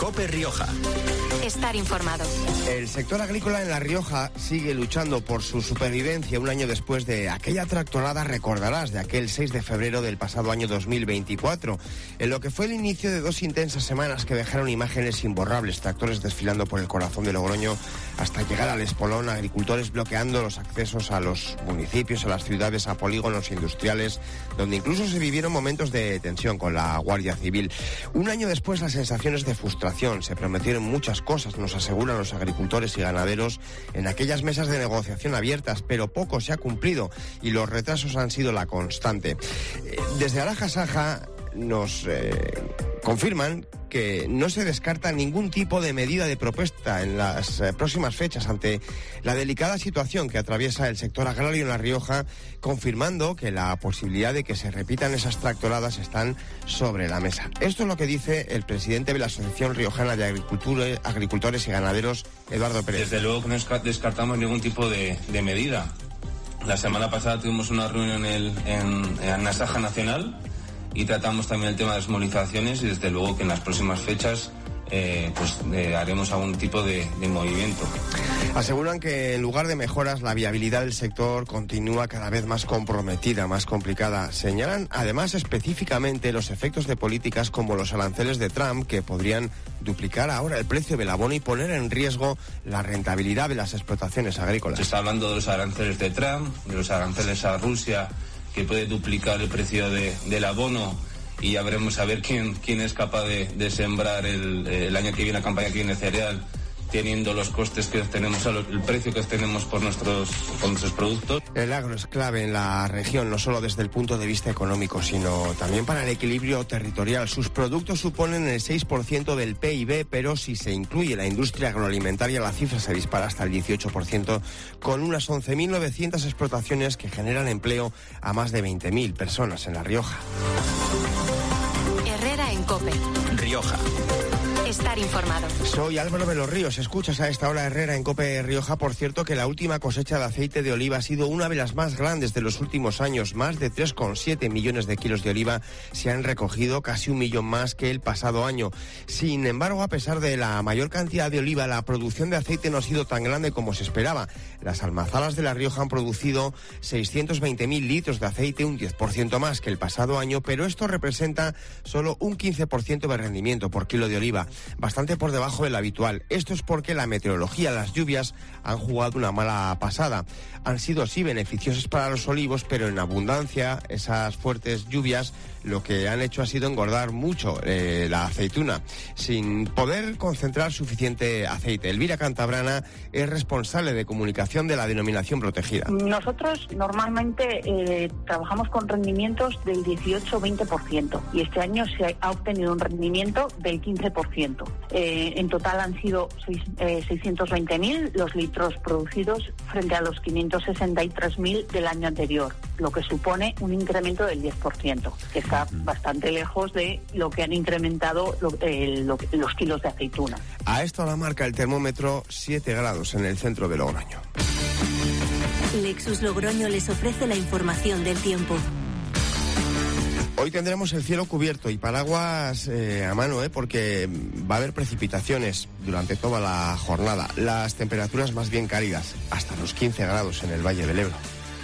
COPE Rioja. Estar informado. El sector agrícola en La Rioja sigue luchando por su supervivencia un año después de aquella tractorada, recordarás, de aquel 6 de febrero del pasado año 2024, en lo que fue el inicio de 2 intensas semanas que dejaron imágenes imborrables, tractores desfilando por el corazón de Logroño hasta llegar al Espolón, agricultores bloqueando los accesos a los municipios, a las ciudades, a polígonos industriales, donde incluso se vivieron momentos de tensión con la Guardia Civil. Un año después, las sensaciones de frustración, se prometieron muchas cosas, nos aseguran los agricultores y ganaderos en aquellas mesas de negociación abiertas, pero poco se ha cumplido y los retrasos han sido la constante. Desde Araja Saja nos confirman que no se descarta ningún tipo de medida de propuesta en las próximas fechas ante la delicada situación que atraviesa el sector agrario en La Rioja, confirmando que la posibilidad de que se repitan esas tractoradas están sobre la mesa. Esto es lo que dice el presidente de la Asociación Riojana de Agricultores y Ganaderos, Eduardo Pérez. Desde luego que no descartamos ningún tipo de medida. La semana pasada tuvimos una reunión en Asaja Nacional y tratamos también el tema de las movilizaciones y desde luego que en las próximas fechas haremos algún tipo de movimiento. Aseguran que en lugar de mejoras la viabilidad del sector continúa cada vez más comprometida, más complicada. Señalan además específicamente los efectos de políticas como los aranceles de Trump que podrían duplicar ahora el precio del abono y poner en riesgo la rentabilidad de las explotaciones agrícolas. Se está hablando de los aranceles de Trump, de los aranceles a Rusia, que puede duplicar el precio del abono y ya veremos a ver quién es capaz de sembrar el año que viene, la campaña que viene cereal, teniendo los costes que tenemos, el precio que tenemos por nuestros productos. El agro es clave en la región, no solo desde el punto de vista económico, sino también para el equilibrio territorial. Sus productos suponen el 6% del PIB, pero si se incluye la industria agroalimentaria, la cifra se dispara hasta el 18%, con unas 11.900 explotaciones que generan empleo a más de 20.000 personas en La Rioja. Herrera en COPE Rioja. Estar informado. Soy Álvaro de los Ríos. Escuchas a esta hora Herrera en COPE Rioja. Por cierto, que la última cosecha de aceite de oliva ha sido una de las más grandes de los últimos años. Más de 3,7 millones de kilos de oliva se han recogido, casi 1 millón más que el pasado año. Sin embargo, a pesar de la mayor cantidad de oliva, la producción de aceite no ha sido tan grande como se esperaba. Las almazaras de La Rioja han producido 620.000 litros de aceite, un 10% más que el pasado año, pero esto representa solo un 15% de rendimiento por kilo de oliva, bastante por debajo del habitual. Esto es porque la meteorología, las lluvias, han jugado una mala pasada. Han sido sí beneficiosas para los olivos, pero en abundancia esas fuertes lluvias lo que han hecho ha sido engordar mucho la aceituna, sin poder concentrar suficiente aceite. Elvira Cantabrana es responsable de comunicación de la denominación protegida. Nosotros normalmente trabajamos con rendimientos del 18-20% y este año se ha obtenido un rendimiento del 15%. En total han sido 620.000 los litros producidos frente a los 563.000 del año anterior, lo que supone un incremento del 10%, que está bastante lejos de lo que han incrementado los kilos de aceituna. A esto la marca el termómetro 7 grados en el centro de Logroño. Lexus Logroño les ofrece la información del tiempo. Hoy tendremos el cielo cubierto y paraguas a mano, porque va a haber precipitaciones durante toda la jornada. Las temperaturas más bien cálidas, hasta los 15 grados en el Valle del Ebro.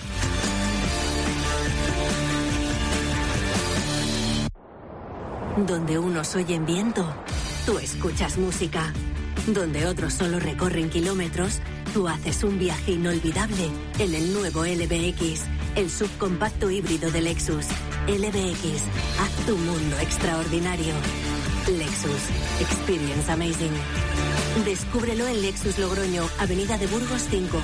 Donde unos oyen viento, tú escuchas música. Donde otros solo recorren kilómetros, tú haces un viaje inolvidable en el nuevo LBX, el subcompacto híbrido de Lexus. LBX, haz tu mundo extraordinario. Lexus, experience amazing. Descúbrelo en Lexus Logroño, Avenida de Burgos 5.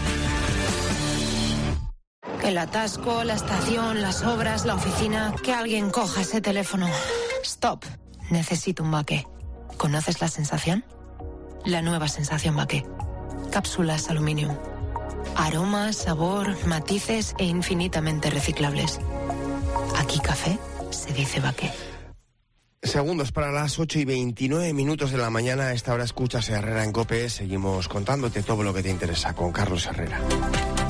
El atasco, la estación, las obras, la oficina. Que alguien coja ese teléfono. Stop. Necesito un Baqué. ¿Conoces la sensación? La nueva sensación Baqué. Cápsulas Aluminium. Aroma, sabor, matices e infinitamente reciclables. Aquí café se dice Baqué. Segundos para las 8:29 de la mañana. A esta hora escuchas a Herrera en COPE. Seguimos contándote todo lo que te interesa con Carlos Herrera.